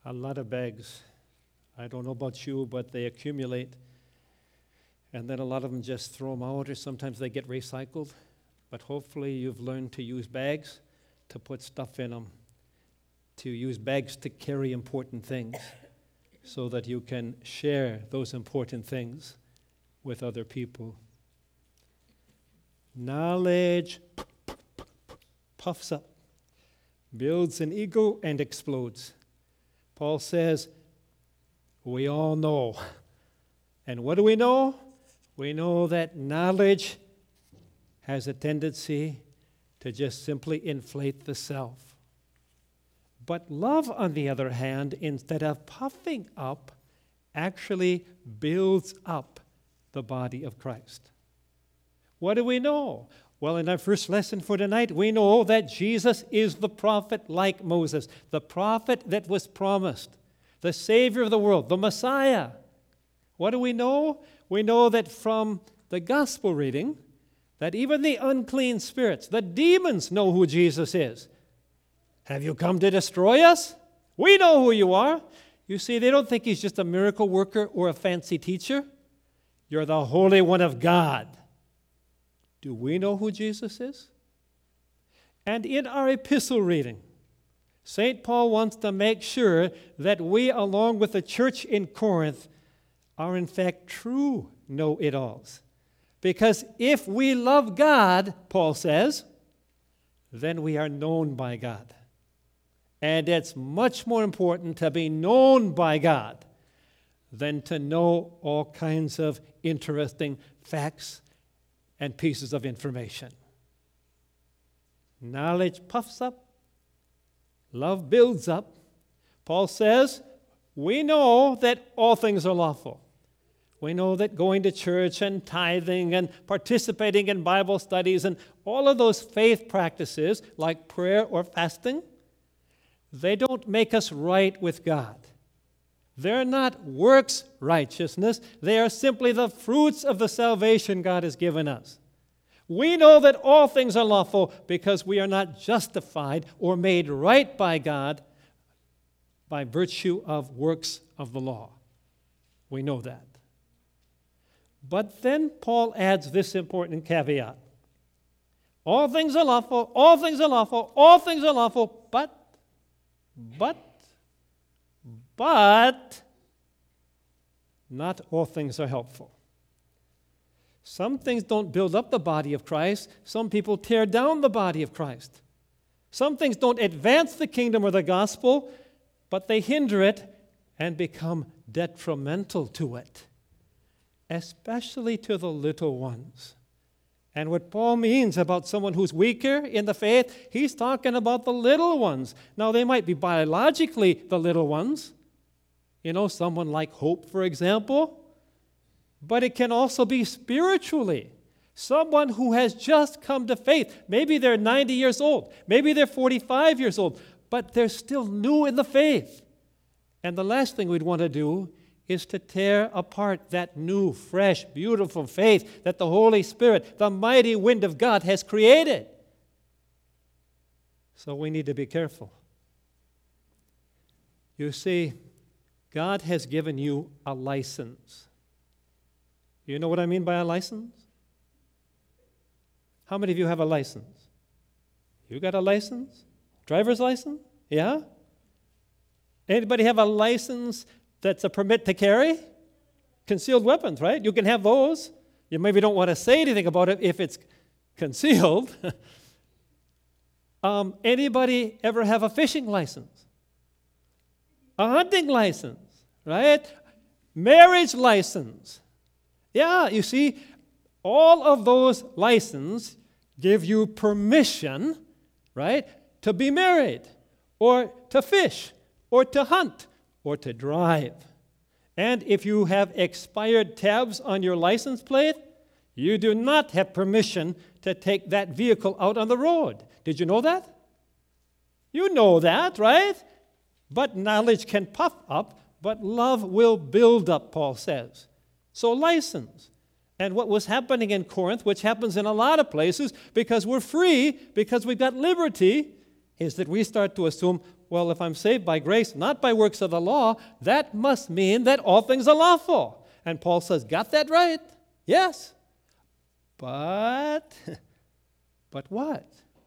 a lot of bags. I don't know about you, but they accumulate. And then a lot of them just throw them out, or sometimes they get recycled. But hopefully you've learned to use bags to put stuff in them, to use bags to carry important things so that you can share those important things with other people. Knowledge puffs up, builds an ego, and explodes. Paul says, we all know. And what do we know? We know that knowledge has a tendency to just simply inflate the self. But love, on the other hand, instead of puffing up, actually builds up the body of Christ. What do we know? Well, in our first lesson for tonight, we know that Jesus is the prophet like Moses, the prophet that was promised, the Savior of the world, the Messiah. What do we know? We know that from the gospel reading, that even the unclean spirits, the demons, know who Jesus is. Have you come to destroy us? We know who you are. You see, they don't think he's just a miracle worker or a fancy teacher. You're the Holy One of God. Do we know who Jesus is? And in our epistle reading, St. Paul wants to make sure that we, along with the church in Corinth, are in fact true know-it-alls. Because if we love God, Paul says, then we are known by God. And it's much more important to be known by God than to know all kinds of interesting facts and pieces of information. Knowledge puffs up, love builds up. Paul says, we know that all things are lawful. We know that going to church and tithing and participating in Bible studies and all of those faith practices like prayer or fasting, they don't make us right with God. They're not works righteousness. They are simply the fruits of the salvation God has given us. We know that all things are lawful because we are not justified or made right by God by virtue of works of the law. We know that. But then Paul adds this important caveat. All things are lawful, all things are lawful, all things are lawful, but not all things are helpful. Some things don't build up the body of Christ. Some people tear down the body of Christ. Some things don't advance the kingdom or the gospel, but they hinder it and become detrimental to it, especially to the little ones. And what Paul means about someone who's weaker in the faith, he's talking about the little ones. Now, they might be biologically the little ones. You know, someone like Hope, for example. But it can also be spiritually. Someone who has just come to faith. Maybe they're 90 years old. Maybe they're 45 years old. But they're still new in the faith. And the last thing we'd want to do is to tear apart that new, fresh, beautiful faith that the Holy Spirit, the mighty wind of God, has created. So we need to be careful. You see, God has given you a license. You know what I mean by a license? How many of you have a license? You got a license? Driver's license? Yeah? Anybody have a license that's a permit to carry? Concealed weapons, right? You can have those. You maybe don't want to say anything about it if it's concealed. Anybody ever have a fishing license? A hunting license, right? Marriage license. Yeah, you see, all of those licenses give you permission, right, to be married, or to fish, or to hunt, or to drive. And if you have expired tabs on your license plate, you do not have permission to take that vehicle out on the road. Did you know that? You know that, right? But knowledge can puff up, but love will build up, Paul says. So license. And what was happening in Corinth, which happens in a lot of places, because we're free, because we've got liberty, is that we start to assume, well, if I'm saved by grace, not by works of the law, that must mean that all things are lawful. And Paul says, got that right? Yes. But what?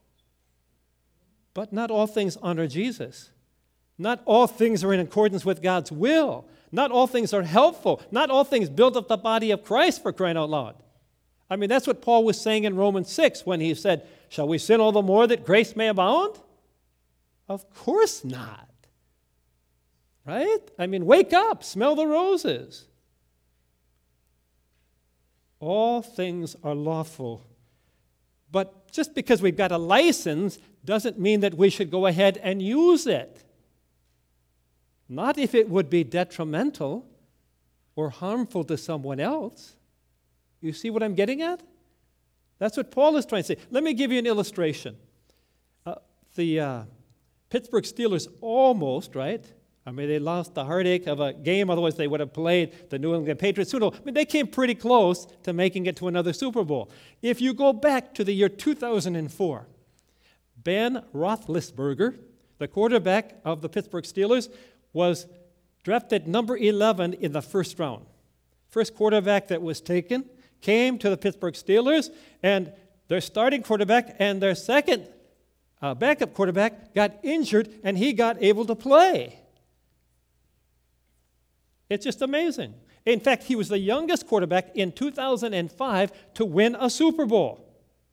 But not all things honor Jesus. Not all things are in accordance with God's will. Not all things are helpful. Not all things build up the body of Christ, for crying out loud. I mean, that's what Paul was saying in Romans 6 when he said, shall we sin all the more that grace may abound? Of course not. Right? I mean, wake up, smell the roses. All things are lawful. But just because we've got a license doesn't mean that we should go ahead and use it. Not if it would be detrimental or harmful to someone else. You see what I'm getting at? That's what Paul is trying to say. Let me give you an illustration. The Pittsburgh Steelers almost, right? I mean, they lost the heartache of a game, otherwise they would have played the New England Patriots. I mean, they came pretty close to making it to another Super Bowl. If you go back to the year 2004, Ben Roethlisberger, the quarterback of the Pittsburgh Steelers, was drafted number 11 in the first round. First quarterback that was taken came to the Pittsburgh Steelers, and their starting quarterback and their second backup quarterback got injured, and he got able to play. It's just amazing. In fact, he was the youngest quarterback in 2005 to win a Super Bowl.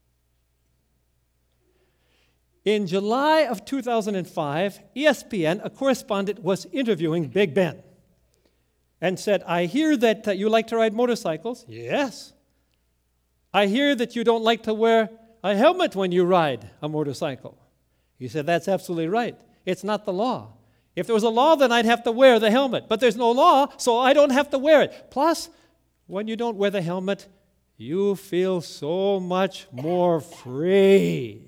In July of 2005, ESPN, a correspondent, was interviewing Big Ben and said, I hear that you like to ride motorcycles. Yes. I hear that you don't like to wear a helmet when you ride a motorcycle. He said, that's absolutely right. It's not the law. If there was a law, then I'd have to wear the helmet. But there's no law, so I don't have to wear it. Plus, when you don't wear the helmet, you feel so much more free.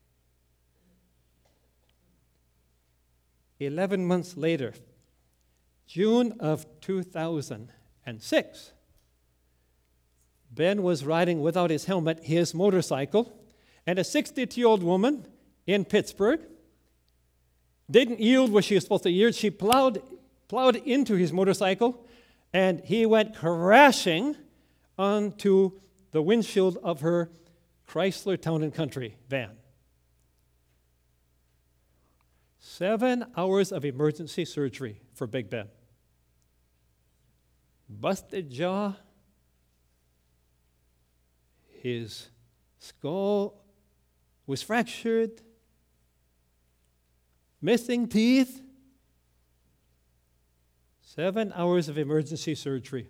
11 months later, June of 2006, Ben was riding without his helmet, his motorcycle, and a 62-year-old woman in Pittsburgh didn't yield where she was supposed to yield. She plowed into his motorcycle, and he went crashing onto the windshield of her Chrysler Town & Country van. 7 hours of emergency surgery for Big Ben. Busted jaw. His skull was fractured. Missing teeth. 7 hours of emergency surgery.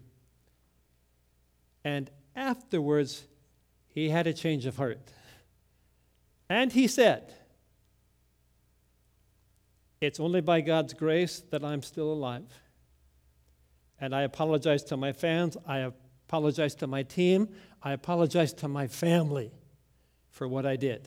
And afterwards, he had a change of heart. And he said, it's only by God's grace that I'm still alive. And I apologize to my fans. I apologize to my team. I apologize to my family for what I did.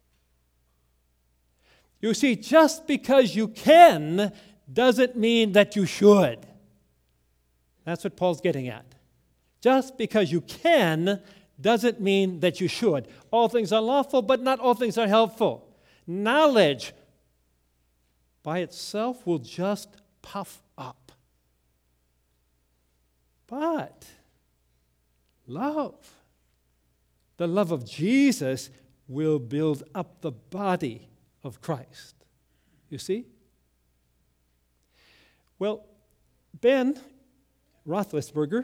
You see, just because you can doesn't mean that you should. That's what Paul's getting at. Just because you can doesn't mean that you should. All things are lawful, but not all things are helpful. Knowledge by itself will just puff up. But love, the love of Jesus, will build up the body of Christ. You see? Well, Ben Roethlisberger,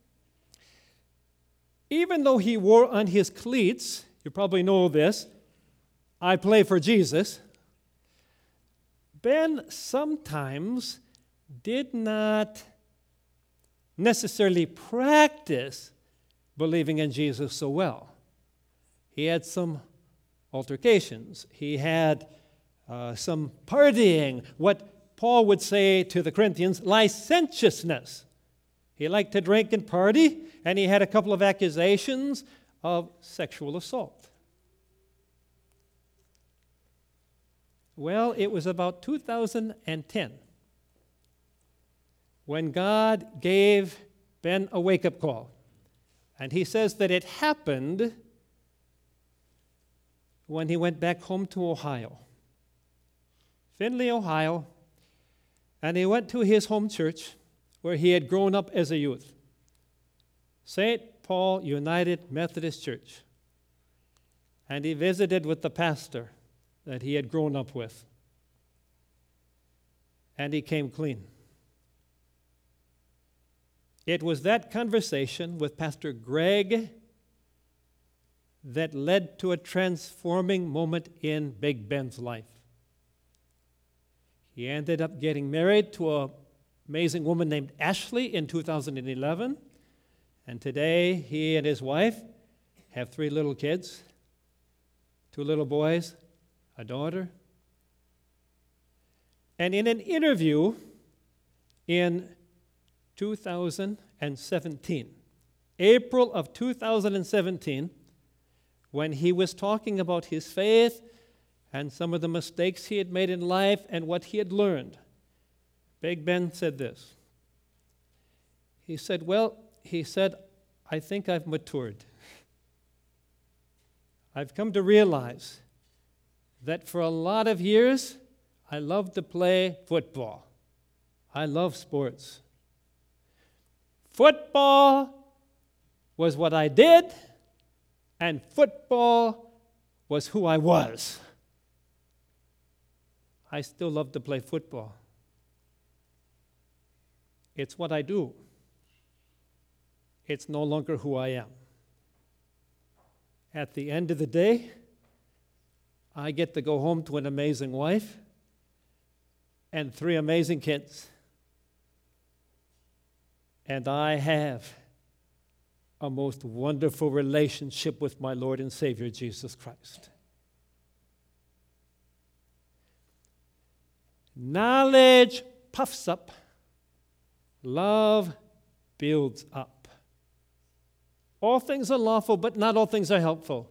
even though he wore on his cleats, you probably know this, I play for Jesus, Ben sometimes did not necessarily practice believing in Jesus so well. He had some altercations. He had some partying, what Paul would say to the Corinthians, licentiousness. He liked to drink and party, and he had a couple of accusations of sexual assault. Well, it was about 2010 when God gave Ben a wake-up call. And he says that it happened when he went back home to Ohio. Findlay, Ohio, and he went to his home church where he had grown up as a youth, St. Paul United Methodist Church. And he visited with the pastor that he had grown up with. And he came clean. It was that conversation with Pastor Greg that led to a transforming moment in Big Ben's life. He ended up getting married to an amazing woman named Ashley in 2011. And today, he and his wife have 3 little kids, 2 little boys, a daughter. And in an interview in 2017, April of 2017, when he was talking about his faith and some of the mistakes he had made in life and what he had learned, Big Ben said this. He said, I think I've matured. I've come to realize that for a lot of years, I loved to play football. I love sports. Football was what I did, and football was who I was. I still love to play football. It's what I do. It's no longer who I am. At the end of the day, I get to go home to an amazing wife and 3 amazing kids. And I have a most wonderful relationship with my Lord and Savior, Jesus Christ. Knowledge puffs up. Love builds up. All things are lawful, but not all things are helpful.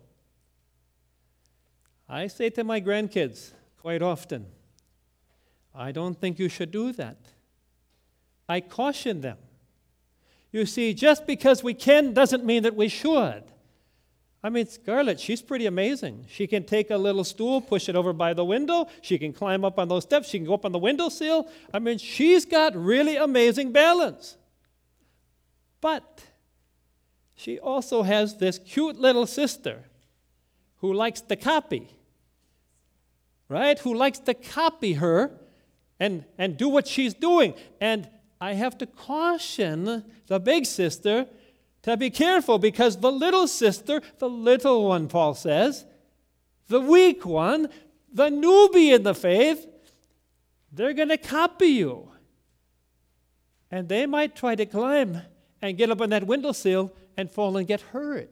I say to my grandkids quite often, I don't think you should do that. I caution them. You see, just because we can doesn't mean that we should. I mean, Scarlett, she's pretty amazing. She can take a little stool, push it over by the window. She can climb up on those steps. She can go up on the windowsill. I mean, she's got really amazing balance. But she also has this cute little sister who likes to copy, right? Who likes to copy her and do what she's doing. And I have to caution the big sister to be careful, because the little sister, the little one, Paul says, the weak one, the newbie in the faith, they're going to copy you. And they might try to climb and get up on that windowsill and fall and get hurt.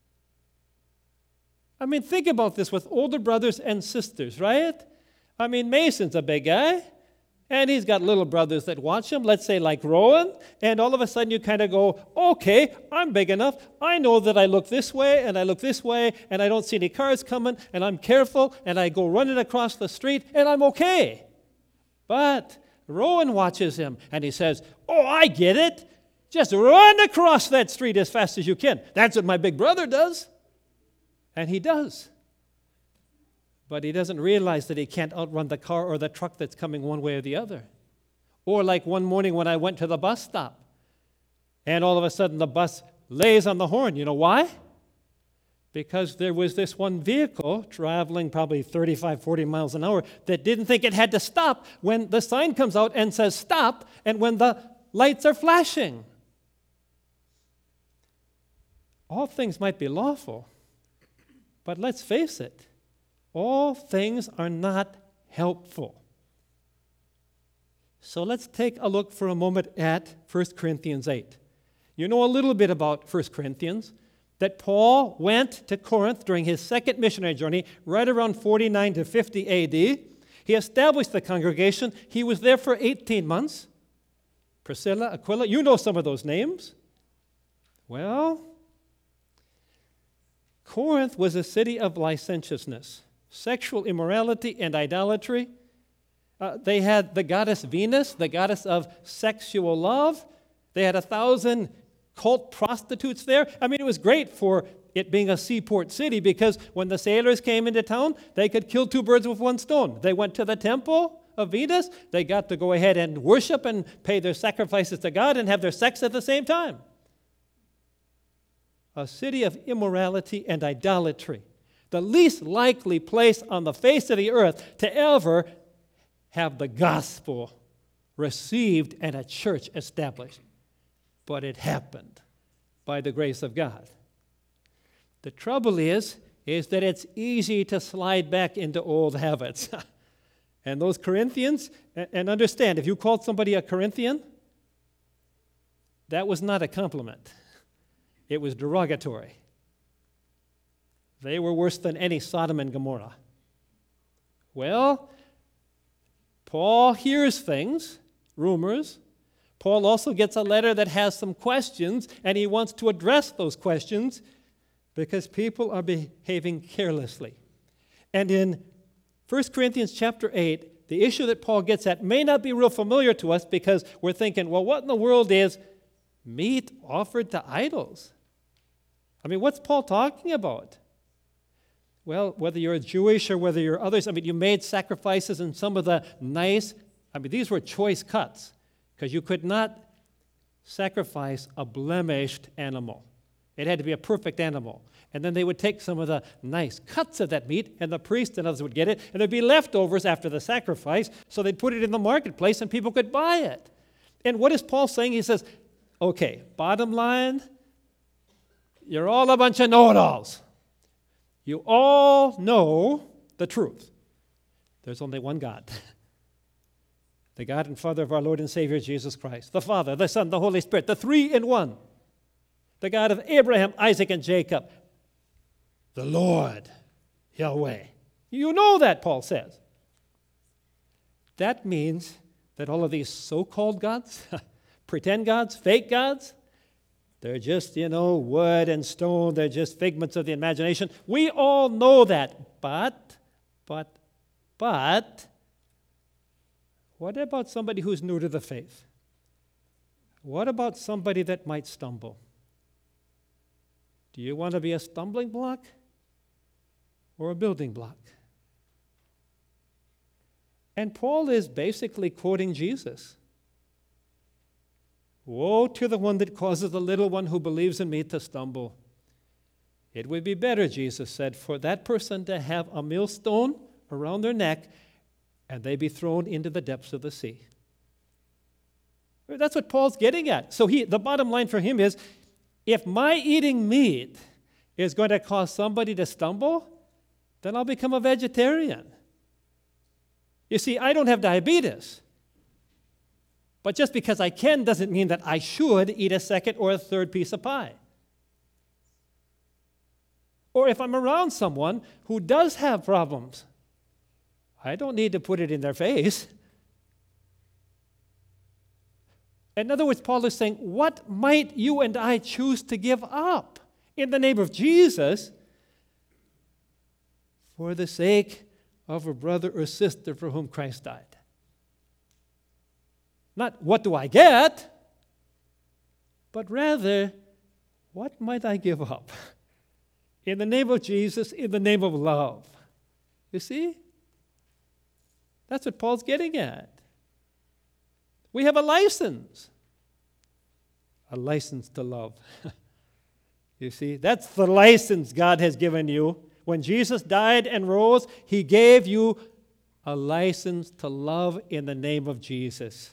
I mean, think about this with older brothers and sisters, right? I mean, Mason's a big guy, and he's got little brothers that watch him, let's say like Rowan, and all of a sudden you kind of go, okay, I'm big enough. I know that I look this way, and I look this way, and I don't see any cars coming, and I'm careful, and I go running across the street, and I'm okay. But Rowan watches him, and he says, oh, I get it. Just run across that street as fast as you can. That's what my big brother does. And he does. But he doesn't realize that he can't outrun the car or the truck that's coming one way or the other. Or like one morning when I went to the bus stop, and all of a sudden the bus lays on the horn. You know why? Because there was this one vehicle traveling probably 35, 40 miles an hour that didn't think it had to stop when the sign comes out and says stop, and when the lights are flashing. All things might be lawful, but let's face it, all things are not helpful. So let's take a look for a moment at 1 Corinthians 8. You know a little bit about 1 Corinthians, that Paul went to Corinth during his second missionary journey, right around 49 to 50 A.D. He established the congregation. He was there for 18 months. Priscilla, Aquila, you know some of those names. Well, Corinth was a city of licentiousness, sexual immorality, and idolatry. They had the goddess Venus, the goddess of sexual love. They had 1,000 cult prostitutes there. I mean, it was great for it being a seaport city, because when the sailors came into town, they could kill 2 birds with 1 stone. They went to the temple, of Venus. They got to go ahead and worship and pay their sacrifices to God and have their sex at the same time. A city of immorality and idolatry. The least likely place on the face of the earth to ever have the gospel received and a church established. But it happened by the grace of God. The trouble is that it's easy to slide back into old habits. And those Corinthians, and understand, if you called somebody a Corinthian, that was not a compliment. It was derogatory. They were worse than any Sodom and Gomorrah. Well, Paul hears things, rumors. Paul also gets a letter that has some questions, and he wants to address those questions because people are behaving carelessly. And in 1 Corinthians chapter 8, the issue that Paul gets at may not be real familiar to us because we're thinking, well, what in the world is meat offered to idols? I mean, what's Paul talking about? Well, whether you're Jewish or whether you're others, you made sacrifices and some of the these were choice cuts because you could not sacrifice a blemished animal. It had to be a perfect animal. And then they would take some of the nice cuts of that meat, and the priest and others would get it, and there'd be leftovers after the sacrifice, so they'd put it in the marketplace and people could buy it. And what is Paul saying? He says, okay, bottom line, you're all a bunch of know-it-alls. You all know the truth. There's only one God. The God and Father of our Lord and Savior Jesus Christ. The Father, the Son, the Holy Spirit, the three in one. The God of Abraham, Isaac, and Jacob. The Lord, Yahweh. You know that, Paul says. That means that all of these so-called gods, pretend gods, fake gods, they're just, wood and stone. They're just figments of the imagination. We all know that. But, what about somebody who's new to the faith? What about somebody that might stumble? Do you want to be a stumbling block or a building block? And Paul is basically quoting Jesus. Woe to the one that causes the little one who believes in me to stumble. It would be better, Jesus said, for that person to have a millstone around their neck and they be thrown into the depths of the sea. That's what Paul's getting at. So the bottom line for him is, if my eating meat is going to cause somebody to stumble, then I'll become a vegetarian. You see, I don't have diabetes. But just because I can doesn't mean that I should eat a second or a third piece of pie. Or if I'm around someone who does have problems, I don't need to put it in their face. In other words, Paul is saying, what might you and I choose to give up in the name of Jesus for the sake of a brother or sister for whom Christ died? Not what do I get, but rather, what might I give up in the name of Jesus, in the name of love? You see? That's what Paul's getting at. We have a license to love. You see, that's the license God has given you. When Jesus died and rose, he gave you a license to love in the name of Jesus.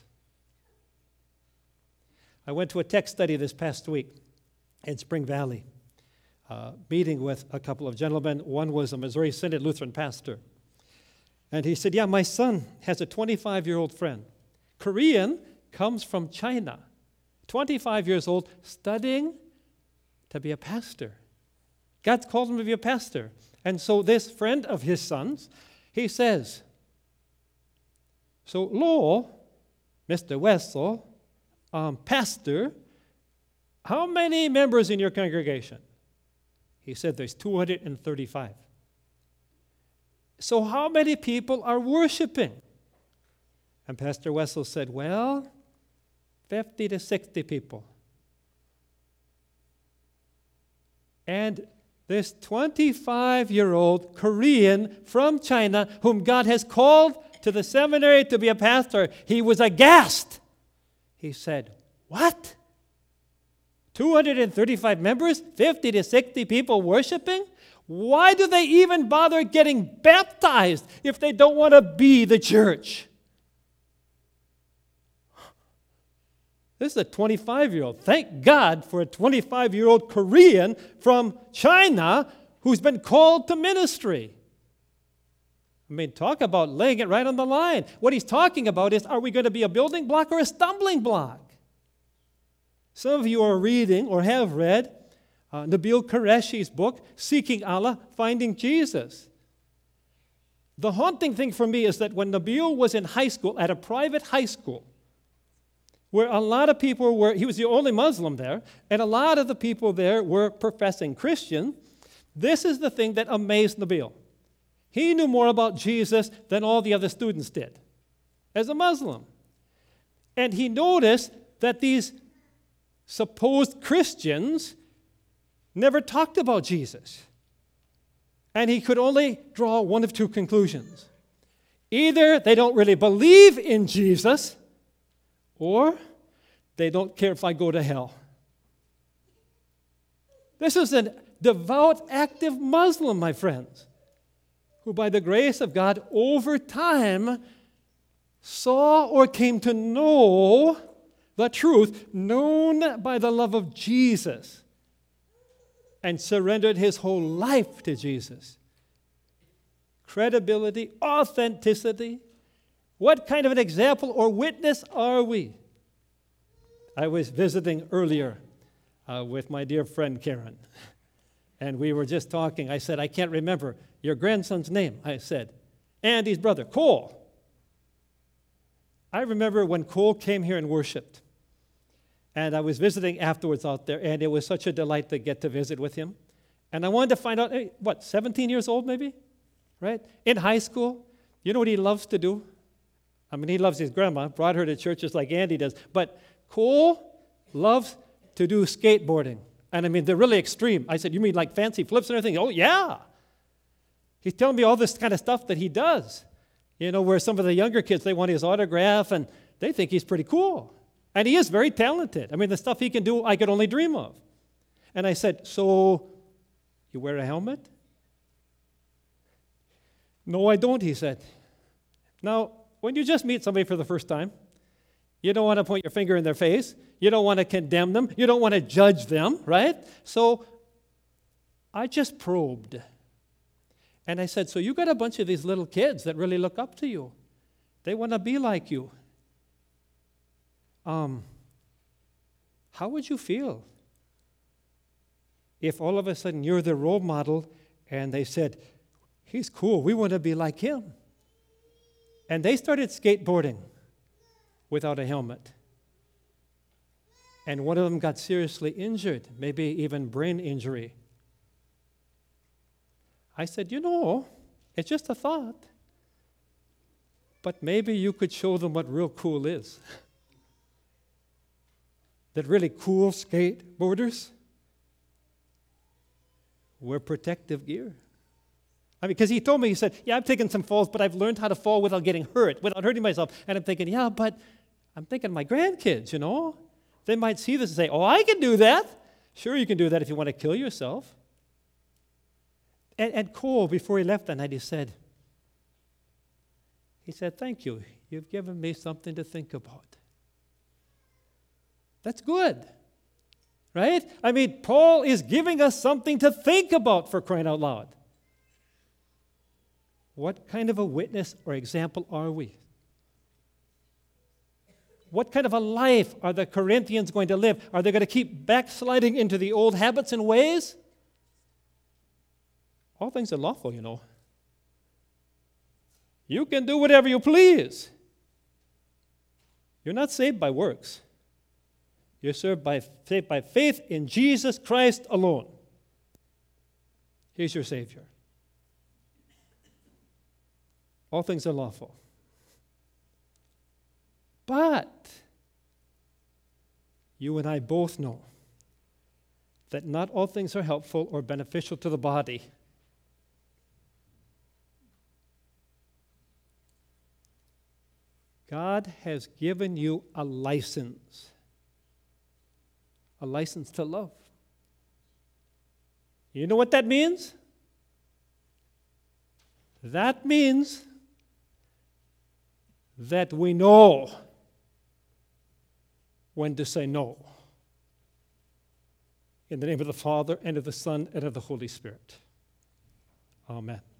I went to a text study this past week in Spring Valley, meeting with a couple of gentlemen. One was a Missouri Synod Lutheran pastor. And he said, my son has a 25-year-old friend. Korean, comes from China. 25 years old, studying to be a pastor. God's called him to be a pastor. And so this friend of his son's, he says, so Lowell, Mr. Wessel, pastor, how many members in your congregation? He said there's 235. So how many people are worshiping? And Pastor Wessel said, 50 to 60 people. And this 25-year-old Korean from China, whom God has called to the seminary to be a pastor, he was aghast. He said, "What? 235 members, 50 to 60 people worshiping? Why do they even bother getting baptized if they don't want to be the church?" This is a 25-year-old. Thank God for a 25-year-old Korean from China who's been called to ministry. I mean, talk about laying it right on the line. What he's talking about is, are we going to be a building block or a stumbling block? Some of you are reading or have read Nabil Qureshi's book, Seeking Allah, Finding Jesus. The haunting thing for me is that when Nabil was in high school, at a private high school, where a lot of people were, he was the only Muslim there, and a lot of the people there were professing Christian, this is the thing that amazed Nabil. He knew more about Jesus than all the other students did as a Muslim. And he noticed that these supposed Christians never talked about Jesus. And he could only draw one of two conclusions. Either they don't really believe in Jesus, or they don't care if I go to hell. This is a devout, active Muslim, my friends, who by the grace of God over time saw or came to know the truth, known by the love of Jesus, and surrendered his whole life to Jesus. Credibility, authenticity. What kind of an example or witness are we? I was visiting earlier with my dear friend Karen, and we were just talking. I said, "I can't remember your grandson's name." I said, "Andy's brother, Cole." I remember when Cole came here and worshiped, and I was visiting afterwards out there, and it was such a delight to get to visit with him. And I wanted to find out, 17 years old maybe, right? In high school. You know what he loves to do? I mean, he loves his grandma, brought her to church just like Andy does. But Cole loves to do skateboarding. And I mean, they're really extreme. I said, "You mean like fancy flips and everything?" "Oh, yeah." He's telling me all this kind of stuff that he does. You know, where some of the younger kids, they want his autograph, and they think he's pretty cool. And he is very talented. I mean, the stuff he can do, I could only dream of. And I said, "So, you wear a helmet?" "No, I don't," he said. Now, when you just meet somebody for the first time, you don't want to point your finger in their face. You don't want to condemn them. You don't want to judge them, right? So I just probed. And I said, "So you got a bunch of these little kids that really look up to you. They want to be like you. How would you feel if all of a sudden you're the role model and they said, 'He's cool, we want to be like him'?" And they started skateboarding without a helmet. And one of them got seriously injured, maybe even brain injury. I said, "It's just a thought. But maybe you could show them what real cool is." That really cool skateboarders wear protective gear. I mean, because he told me, he said, "Yeah, I've taken some falls, but I've learned how to fall without getting hurt, without hurting myself." And I'm thinking, yeah, but I'm thinking my grandkids, They might see this and say, "Oh, I can do that." Sure, you can do that if you want to kill yourself. And Cole, before he left that night, he said, "Thank you. You've given me something to think about." That's good, right? I mean, Paul is giving us something to think about, for crying out loud. What kind of a witness or example are we? What kind of a life are the Corinthians going to live? Are they going to keep backsliding into the old habits and ways? All things are lawful, You can do whatever you please. You're not saved by works. You're saved by faith in Jesus Christ alone. He's your Savior. All things are lawful. But you and I both know that not all things are helpful or beneficial to the body. God has given you a license to love. You know what that means? That means that we know when to say no. In the name of the Father, and of the Son, and of the Holy Spirit. Amen.